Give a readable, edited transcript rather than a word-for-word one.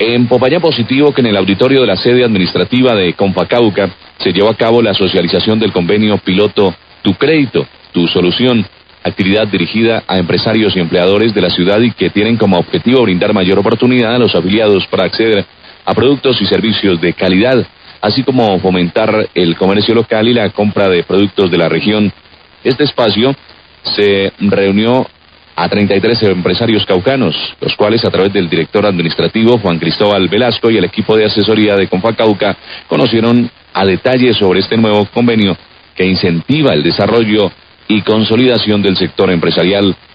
En Popayán positivo que en el auditorio de la sede administrativa de Confacauca se llevó a cabo la socialización del convenio piloto Tu Crédito, Tu Solución, actividad dirigida a empresarios y empleadores de la ciudad y que tienen como objetivo brindar mayor oportunidad a los afiliados para acceder a productos y servicios de calidad, así como fomentar el comercio local y la compra de productos de la región. Este espacio se reunió a 33 empresarios caucanos, los cuales a través del director administrativo Juan Cristóbal Velasco y el equipo de asesoría de Confacauca conocieron a detalle sobre este nuevo convenio que incentiva el desarrollo y consolidación del sector empresarial